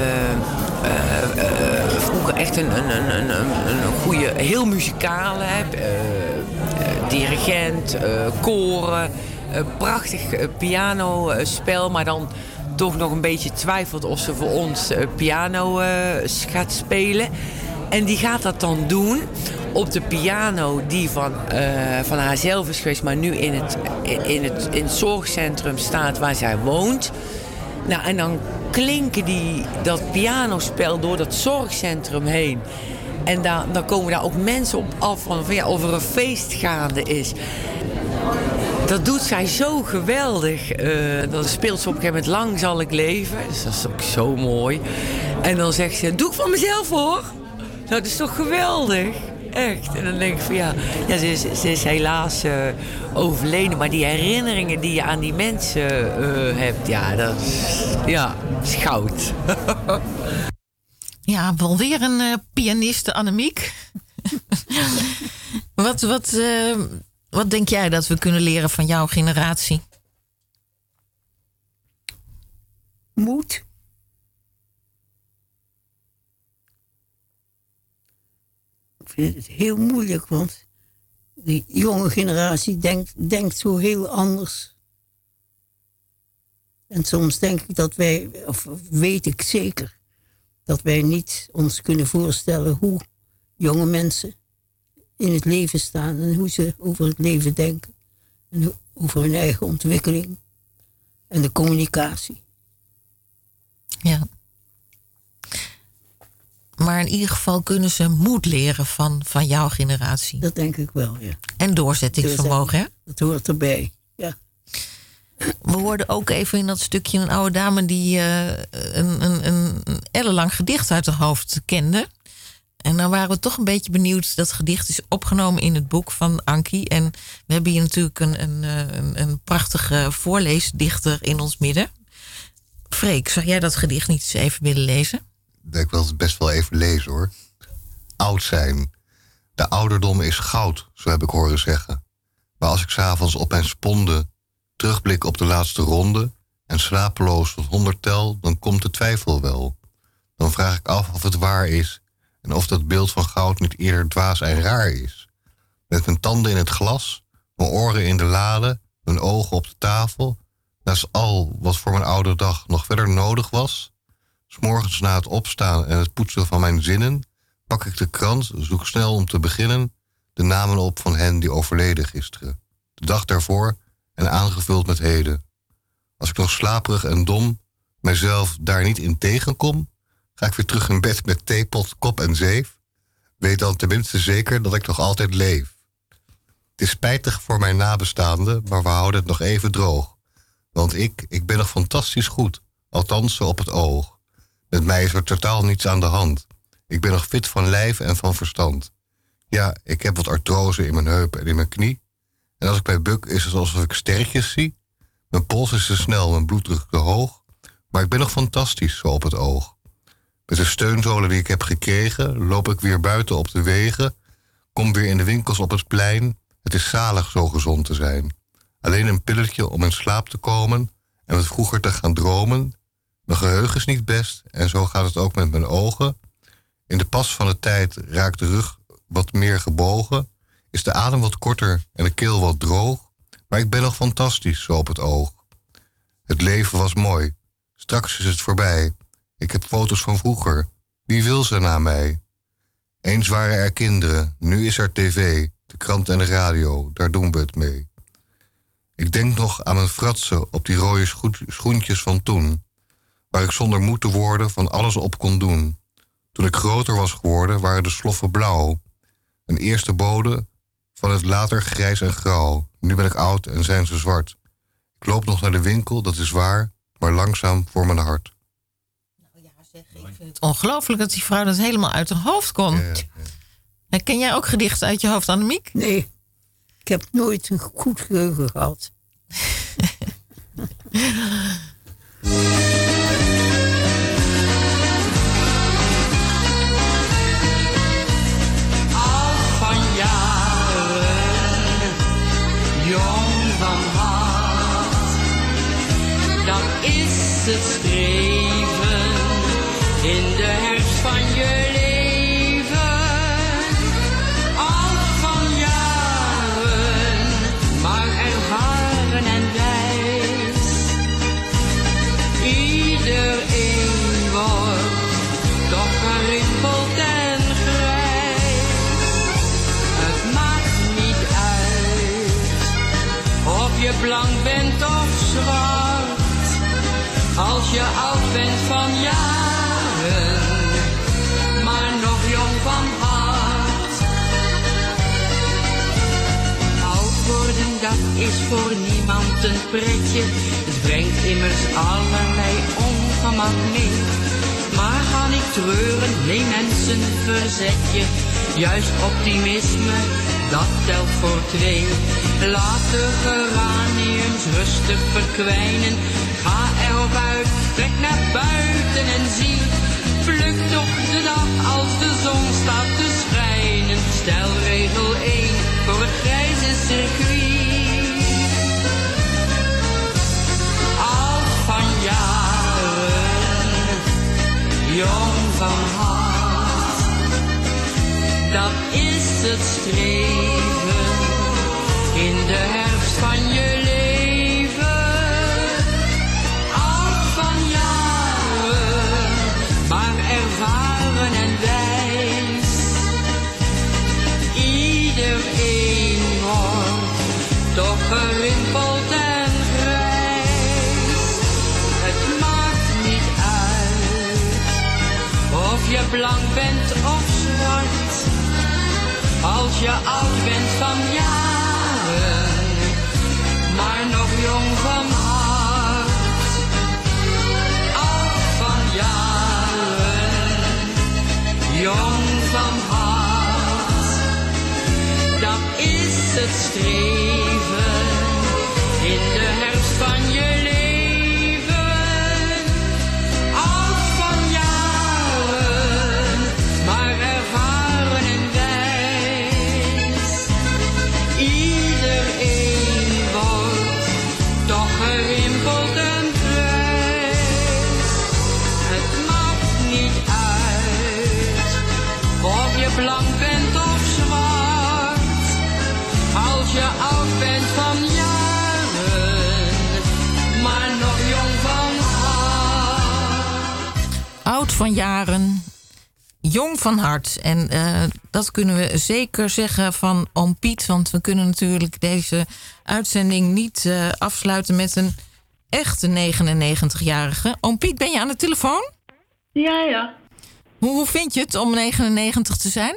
uh, vroeger echt een, een, een, een, een goede, heel muzikale heb. Uh, uh, dirigent, uh, koren, uh, prachtig uh, pianospel, maar dan toch nog een beetje twijfelt of ze voor ons uh, piano uh, gaat spelen. En die gaat dat dan doen op de piano die van, uh, van haarzelf is geweest, maar nu in het, in, het, in het zorgcentrum staat waar zij woont. Nou, en dan klinken die, dat pianospel door dat zorgcentrum heen. En daar, dan komen daar ook mensen op af van, van ja, of er een feest gaande is. Dat doet zij zo geweldig. Uh, dan speelt ze op een gegeven moment Lang zal ik leven. Dus dat is ook zo mooi. En dan zegt ze, doe ik van mezelf hoor. Nou, dat is toch geweldig? Echt. En dan denk ik van ja, ja ze, is, ze is helaas uh, overleden. Maar die herinneringen die je aan die mensen uh, hebt, ja, dat is, ja, is goud. Ja, wel weer een uh, pianiste, Annemiek. wat, wat, uh, wat denk jij dat we kunnen leren van jouw generatie? Moed. Ik vind het heel moeilijk, want de jonge generatie denkt, denkt zo heel anders. En soms denk ik dat wij, of weet ik zeker, dat wij niet ons kunnen voorstellen hoe jonge mensen in het leven staan en hoe ze over het leven denken. En over hun eigen ontwikkeling en de communicatie. Ja. Maar in ieder geval kunnen ze moed leren van, van jouw generatie. Dat denk ik wel, ja. En doorzettingsvermogen, hè? Dat hoort erbij, ja. We hoorden ook even in dat stukje een oude dame die uh, een, een, een ellenlang gedicht uit haar hoofd kende. En dan waren we toch een beetje benieuwd. Dat gedicht is opgenomen in het boek van Ankie. En we hebben hier natuurlijk een, een, een, een prachtige voorleesdichter in ons midden. Freek, zou jij dat gedicht niet eens even willen lezen? Ik wil het best wel even lezen, hoor. Oud zijn. De ouderdom is goud, zo heb ik horen zeggen. Maar als ik 's avonds op mijn sponde terugblik op de laatste ronde en slapeloos tot honderd tel, dan komt de twijfel wel. Dan vraag ik af of het waar is en of dat beeld van goud niet eerder dwaas en raar is. Met mijn tanden in het glas, mijn oren in de lade, mijn ogen op de tafel, naast al wat voor mijn oude dag nog verder nodig was. 'S Morgens na het opstaan en het poetsen van mijn zinnen, pak ik de krant, zoek snel om te beginnen de namen op van hen die overleden gisteren. De dag daarvoor en aangevuld met heden. Als ik nog slaperig en dom mijzelf daar niet in tegenkom, ga ik weer terug in bed met theepot, kop en zeef. Weet dan tenminste zeker dat ik nog altijd leef. Het is spijtig voor mijn nabestaanden, maar we houden het nog even droog. Want ik, ik ben nog fantastisch goed, althans zo op het oog. Met mij is er totaal niets aan de hand. Ik ben nog fit van lijf en van verstand. Ja, ik heb wat artrose in mijn heup en in mijn knie. En als ik mij buk, is het alsof ik sterretjes zie. Mijn pols is te snel, mijn bloeddruk te hoog. Maar ik ben nog fantastisch, zo op het oog. Met de steunzolen die ik heb gekregen, loop ik weer buiten op de wegen. Kom weer in de winkels op het plein. Het is zalig zo gezond te zijn. Alleen een pilletje om in slaap te komen en wat vroeger te gaan dromen. Mijn geheugen is niet best en zo gaat het ook met mijn ogen. In de pas van de tijd raakt de rug wat meer gebogen. Is de adem wat korter en de keel wat droog. Maar ik ben nog fantastisch, zo op het oog. Het leven was mooi. Straks is het voorbij. Ik heb foto's van vroeger. Wie wil ze na mij? Eens waren er kinderen, nu is er tv, de krant en de radio. Daar doen we het mee. Ik denk nog aan mijn fratsen op die rode scho- schoentjes van toen. Waar ik zonder moe te worden van alles op kon doen. Toen ik groter was geworden, waren de sloffen blauw. Een eerste bode van het later grijs en grauw. Nu ben ik oud en zijn ze zwart. Ik loop nog naar de winkel, dat is waar, maar langzaam voor mijn hart. Nou ja, zeg, ik vind het ongelooflijk dat die vrouw dat helemaal uit haar hoofd kon. Ja, ja. Ken jij ook gedichten uit je hoofd, Annemiek? Nee, ik heb nooit een goed geheugen gehad. Jong van hart, dat is het streven in de herfst van je leven. Oud van jaren, maar ervaren en wijs. Iedereen wordt toch gerimpeld en grijs. Het maakt niet uit of je blank bent of zwart, als je oud bent van jaren, maar nog jong van hart. Oud worden, dat is voor niemand een pretje, het brengt immers allerlei ongemak mee. Maar ga niet treuren, nee mensen, verzet je, juist optimisme, dat telt voor twee. Laat de geraniums rustig verkwijnen. Ga erop uit, trek naar buiten en zie. Pluk toch de dag als de zon staat te schijnen. Stel regel één voor het grijze circuit. Oud van jaren, jong van hart, dat is het streven in de herfst van je leven. Oud van jaren, maar ervaren en wijs. Iedereen wordt toch gerimpeld en grijs. Het maakt niet uit of je blank bent of zwart. Als je oud bent van jaren, maar nog jong van hart. Oud van jaren, jong van hart. Dat is het streven in de herfst van je leven. Oud van jaren, maar ervaren en wijs. Iedereen wordt toch gerimpeld en grijs. Het maakt niet uit of je blank bent of zwart. Als je oud bent van jaren, maar nog jong van hart. Oud van jaren, jong van hart. En uh, dat kunnen we zeker zeggen van oom Piet. Want we kunnen natuurlijk deze uitzending niet uh, afsluiten met een echte negenennegentigjarige. Oom Piet, ben je aan de telefoon? Ja, ja. Hoe, hoe vind je het om negenennegentig te zijn?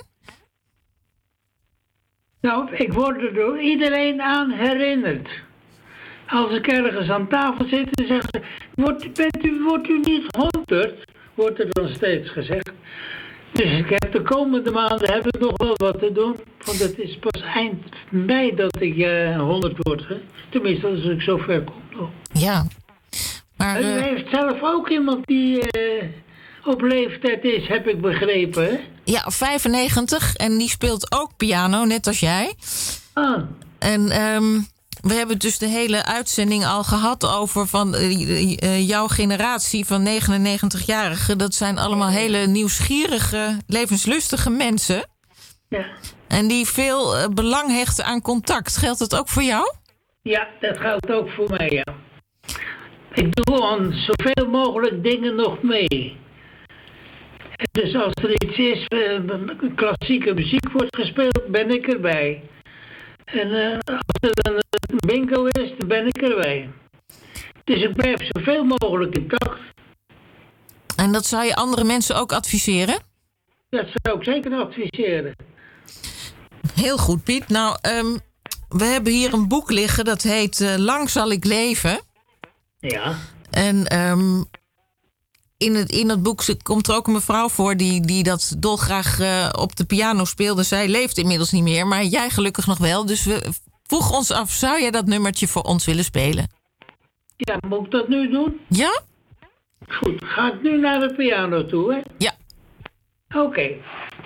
Nou, ik word er door iedereen aan herinnerd. Als ik ergens aan tafel zit, dan zeggen ze... Wordt, bent u, wordt u niet honderd? Wordt er dan steeds gezegd. Dus ik heb de komende maanden heb ik nog wel wat te doen. Want het is pas eind mei dat ik uh, honderd word. Hè? Tenminste, als ik zo ver kom nog. Ja. Maar, en u uh... heeft zelf ook iemand die uh, op leeftijd is, heb ik begrepen, hè? Ja, vijfennegentig. En die speelt ook piano, net als jij. Ah. En um, we hebben dus de hele uitzending al gehad over van uh, uh, jouw generatie van negenennegentigjarigen. Dat zijn allemaal hele nieuwsgierige, levenslustige mensen. Ja. En die veel uh, belang hechten aan contact. Geldt dat ook voor jou? Ja, dat geldt ook voor mij, ja. Ik doe aan zoveel mogelijk dingen nog mee. Dus als er iets is, uh, klassieke muziek wordt gespeeld, ben ik erbij. En uh, als er een, een bingo is, dan ben ik erbij. Dus ik blijf zoveel mogelijk intact. En dat zou je andere mensen ook adviseren? Dat zou ik zeker adviseren. Heel goed, Piet. Nou, um, we hebben hier een boek liggen, dat heet uh, Lang zal ik leven. Ja. En um, in, het, in het boek komt er ook een mevrouw voor die, die dat dolgraag uh, op de piano speelde. Zij leeft inmiddels niet meer, maar jij gelukkig nog wel. Dus we vroegen ons af, zou jij dat nummertje voor ons willen spelen? Ja, moet ik dat nu doen? Ja? Goed, ga ik nu naar de piano toe, hè? Ja. Oké. Okay.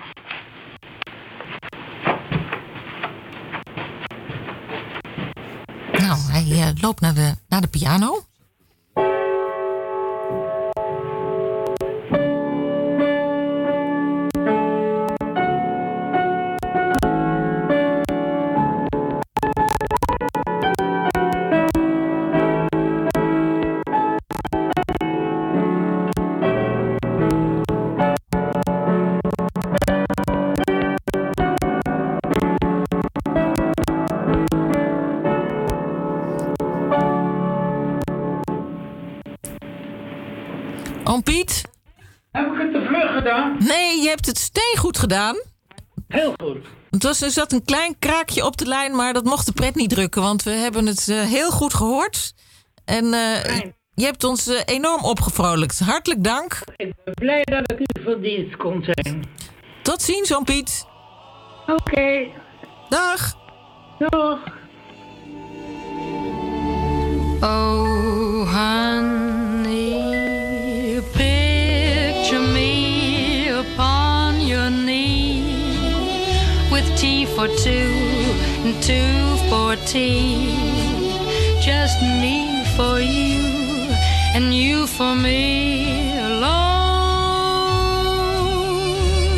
Nou, hij uh, loopt naar de, naar de piano. Oom Piet? Heb ik het te vlug gedaan? Nee, je hebt het steengoed gedaan. Heel goed. Het was, er zat een klein kraakje op de lijn, maar dat mocht de pret niet drukken. Want we hebben het uh, heel goed gehoord. En uh, je hebt ons uh, enorm opgevrolijkt. Hartelijk dank. Ik ben blij dat ik u van dienst kon zijn. Tot ziens, oom Piet. Oké. Okay. Dag. Dag. Oh, honey, picture me upon your knee with tea for two and two for tea. Just me for you and you for me alone.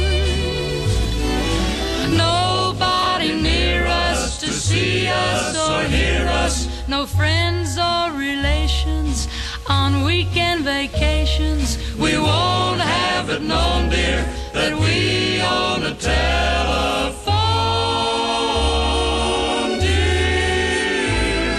Nobody near us to see us or hear us. No friends or relations on weekend vacations. We won't have it known, dear, that we own a telephone, dear.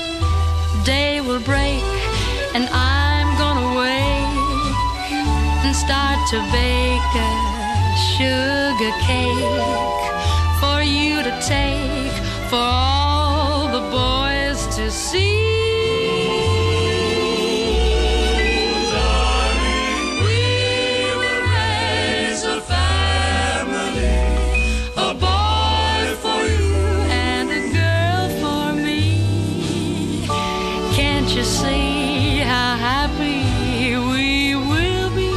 Day will break and I'm gonna wake and start to bake a sugar cake for you to take for all the boys to see. You see how happy we will be.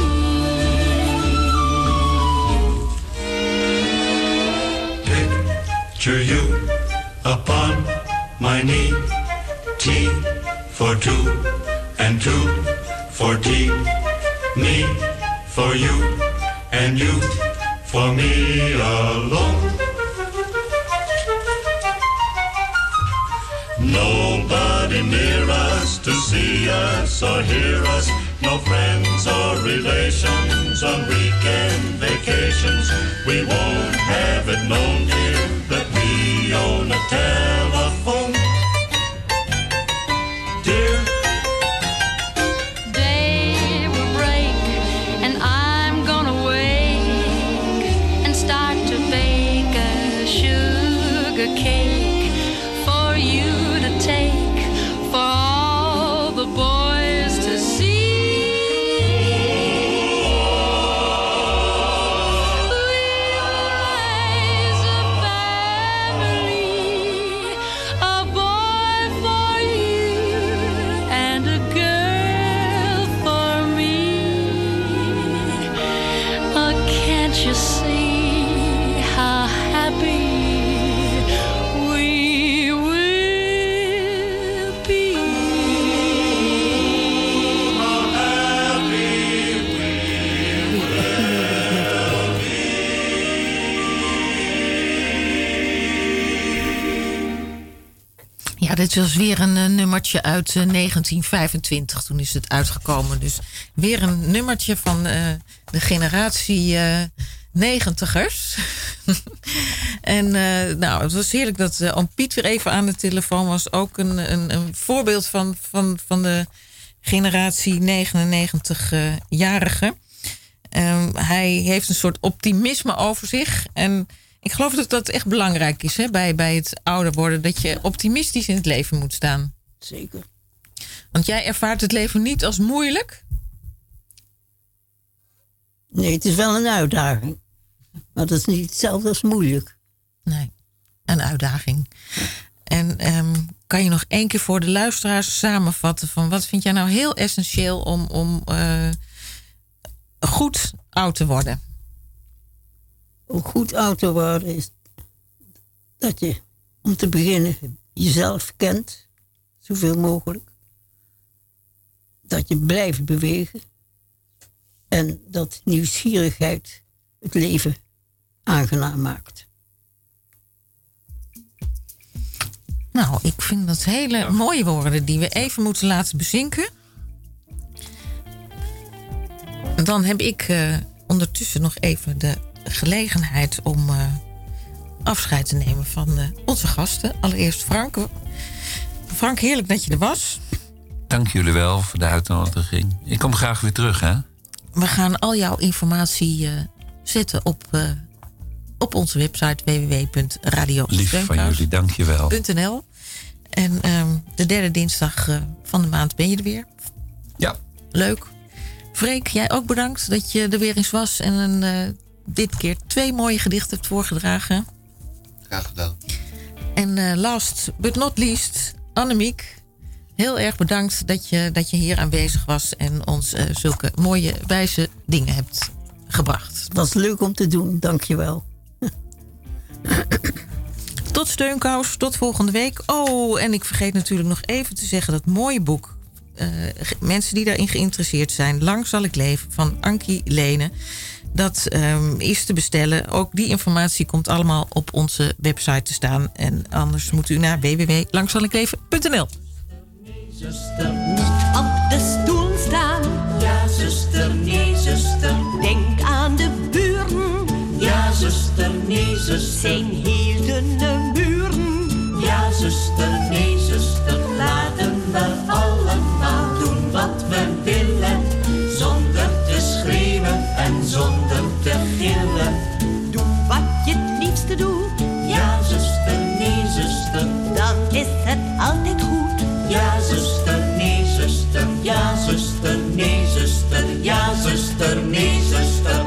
Picture you upon my knee. T for two and two for tea. Me for you and you for me alone. Nobody near us to see us or hear us. No friends or relations on weekend vacations. We won't have it known, dear, that we own a telephone. Dear, day will break and I'm gonna wake and start to bake a sugar cake for you to take for all the boys to see. We'll raise a family, a boy for you and a girl for me. Oh, can't you see how happy we will be? how happy we will be. Ja, dit was weer een uh, nummertje uit uh, negentien vijfentwintig. Toen is het uitgekomen. Dus weer een nummertje van uh, de generatie uh, negentigers. En uh, nou, het was heerlijk dat uh, oom Piet weer even aan de telefoon was. Ook een, een, een voorbeeld van, van, van de generatie negenennegentig-jarigen. Um, hij heeft een soort optimisme over zich. En ik geloof dat dat echt belangrijk is, hè, bij, bij het ouder worden. Dat je optimistisch in het leven moet staan. Zeker. Want jij ervaart het leven niet als moeilijk. Nee, het is wel een uitdaging. Maar dat is niet hetzelfde als moeilijk. Nee, een uitdaging. En um, kan je nog één keer voor de luisteraars samenvatten van wat vind jij nou heel essentieel om, om uh, goed oud te worden? Om goed oud te worden is dat je, om te beginnen, jezelf kent, zoveel mogelijk. Dat je blijft bewegen. En dat nieuwsgierigheid het leven aangenaam maakt. Nou, ik vind dat hele mooie woorden die we even moeten laten bezinken. Dan heb ik uh, ondertussen nog even de gelegenheid om uh, afscheid te nemen van uh, onze gasten. Allereerst Frank. Frank, heerlijk dat je er was. Dank jullie wel voor de uitnodiging. Ik kom graag weer terug, hè? We gaan al jouw informatie uh, zetten op, uh, op onze website w w w punt radio Lief van jullie, dank je wel. .n l. En um, de derde dinsdag uh, van de maand ben je er weer. Ja. Leuk. Freek, jij ook bedankt dat je er weer eens was en een, uh, dit keer twee mooie gedichten hebt voorgedragen. Graag gedaan. En uh, last but not least, Annemiek. Heel erg bedankt dat je, dat je hier aanwezig was en ons uh, zulke mooie, wijze dingen hebt gebracht. Het was leuk om te doen, dank je wel. Tot Steunkous, tot volgende week. Oh, en ik vergeet natuurlijk nog even te zeggen dat mooie boek. Uh, mensen die daarin geïnteresseerd zijn. Lang zal ik leven, van Ankie Lene. Dat um, is te bestellen. Ook die informatie komt allemaal op onze website te staan. En anders moet u naar w w w punt lang zal ik leven punt n l. Zuster, niet op de stoel staan. Ja, zuster, nee, zuster. Denk aan de buren. Ja, zuster, nee, zuster. Zijn heel dunne muren. Ja, zuster,